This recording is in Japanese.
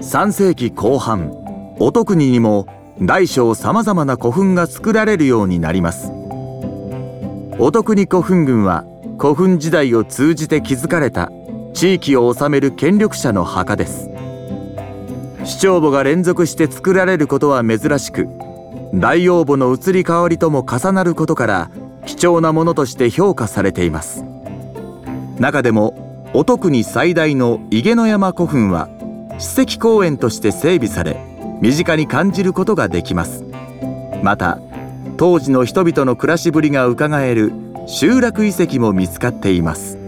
3世紀後半、乙国にも大小さまざまな古墳が作られるようになります。乙国古墳群は古墳時代を通じて築かれた地域を治める権力者の墓です。首長墓が連続して作られることは珍しく、大王墓の移り変わりとも重なることから貴重なものとして評価されています。中でも乙国最大の井毛の山古墳は史跡公園として整備され、身近に感じることができます。また当時の人々の暮らしぶりがうかがえる集落遺跡も見つかっています。